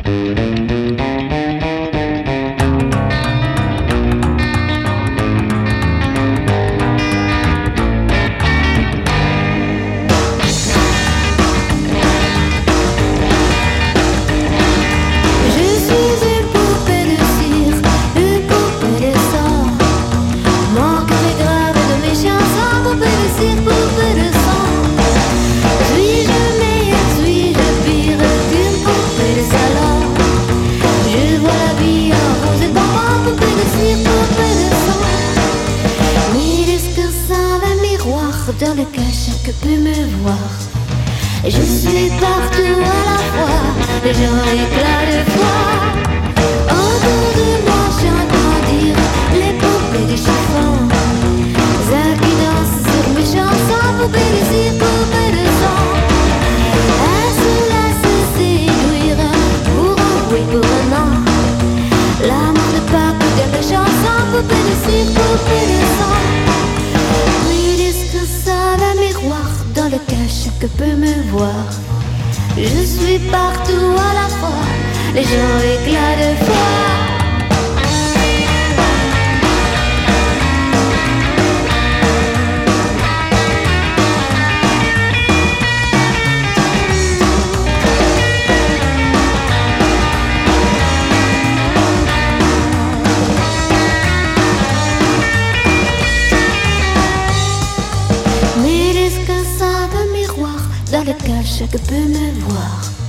Dans lequel chacun peut me voir. Je suis partout à la fois, les gens éclatent de foi. Autour de moi j'entends dire les poupées de chiffon, celles qui dansent sur mes chansons, poupées de cire, poupées de sang. Elles se laissent séduire pour un oui, pour un non. L'amour de papa de mes chansons, poupées de cire, poupées de sang. Dans lequel chacun peut me voir. Je suis partout à la fois, les gens éclatent de foi. Dans lequel chacun peut me voir.